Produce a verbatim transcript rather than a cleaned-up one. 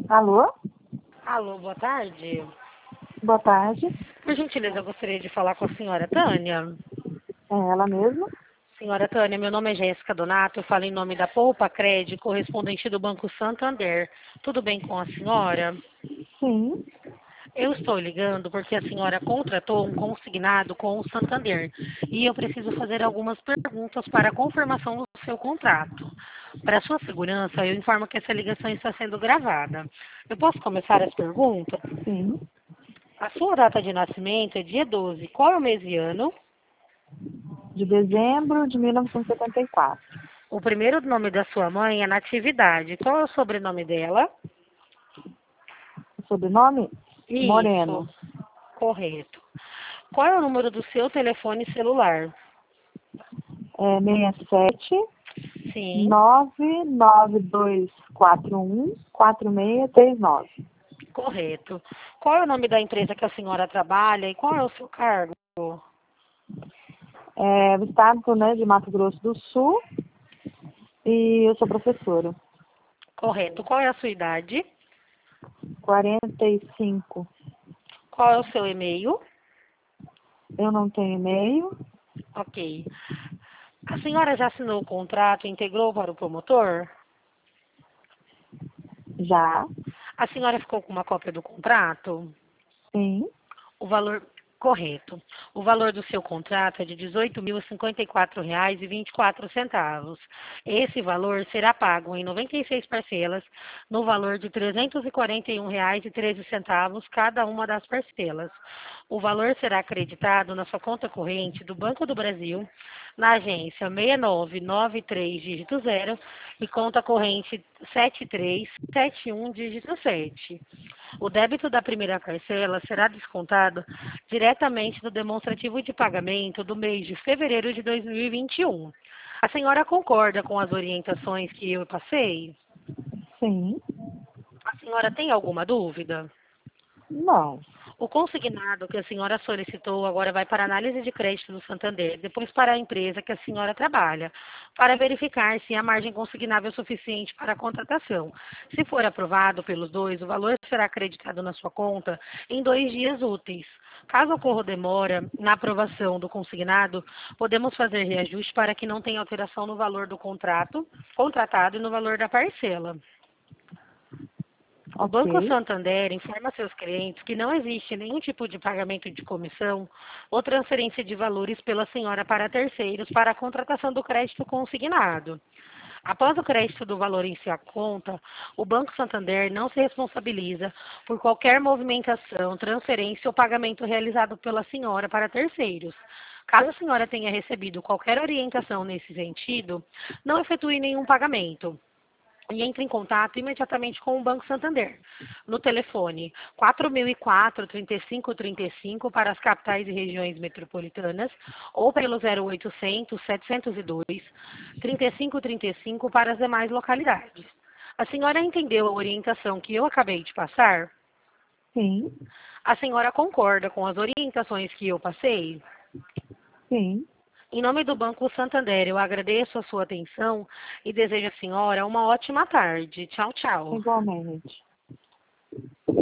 Alô? Alô, boa tarde. Boa tarde. Por gentileza, eu gostaria de falar com a senhora Tânia. É ela mesma? Senhora Tânia, meu nome é Jéssica Donato, eu falo em nome da Poupa Crédito, correspondente do Banco Santander. Tudo bem com a senhora? Sim. Eu estou ligando porque a senhora contratou um consignado com o Santander e eu preciso fazer algumas perguntas para a confirmação do seu contrato. Para sua segurança, eu informo que essa ligação está sendo gravada. Eu posso começar as perguntas? Sim. A sua data de nascimento é dia doze. Qual é o mês e ano? De dezembro de mil novecentos e setenta e quatro. O primeiro nome da sua mãe é Natividade. Qual é o sobrenome dela? O sobrenome? Isso, Moreno. correto. Qual é o número do seu telefone celular? É seis sete Sim, nove nove dois quatro um quatro seis três nove. correto. Qual é o nome da empresa que a senhora trabalha e qual é o seu cargo? É o estado, né, de Mato Grosso do Sul e eu sou professora. Correto. Qual é a sua idade? quarenta e cinco. Qual é o seu e-mail? Eu não tenho e-mail. Ok. A senhora já assinou o contrato e integrou para o promotor? Já. A senhora ficou com uma cópia do contrato? Sim. O valor correto. O valor do seu contrato é de dezoito mil e cinquenta e quatro reais e vinte e quatro centavos. Esse valor será pago em noventa e seis parcelas, no valor de trezentos e quarenta e um reais e treze centavos cada uma das parcelas. O valor será acreditado na sua conta corrente do Banco do Brasil, na agência seis nove nove três dígito zero e conta corrente sete três sete um dígito sete. O débito da primeira parcela será descontado diretamente do demonstrativo de pagamento do mês de fevereiro de dois mil e vinte e um. A senhora concorda com as orientações que eu passei? Sim. A senhora tem alguma dúvida? Não. O consignado que a senhora solicitou agora vai para a análise de crédito do Santander, depois para a empresa que a senhora trabalha, para verificar se a margem consignável é suficiente para a contratação. Se for aprovado pelos dois, o valor será acreditado na sua conta em dois dias úteis. Caso ocorra demora na aprovação do consignado, podemos fazer reajuste para que não tenha alteração no valor do contrato, contratado e no valor da parcela. O Ok. Banco Santander informa seus clientes que não existe nenhum tipo de pagamento de comissão ou transferência de valores pela senhora para terceiros para a contratação do crédito consignado. Após o crédito do valor em sua conta, o Banco Santander não se responsabiliza por qualquer movimentação, transferência ou pagamento realizado pela senhora para terceiros. Caso a senhora tenha recebido qualquer orientação nesse sentido, não efetue nenhum pagamento e entre em contato imediatamente com o Banco Santander, no telefone quatro mil e quatro, trinta e cinco trinta e cinco para as capitais e regiões metropolitanas, ou pelo zero oitocentos, setecentos e dois, trinta e cinco trinta e cinco para as demais localidades. A senhora entendeu a orientação que eu acabei de passar? Sim. A senhora concorda com as orientações que eu passei? Sim. Em nome do Banco Santander, eu agradeço a sua atenção e desejo à senhora uma ótima tarde. Tchau, tchau. Igualmente.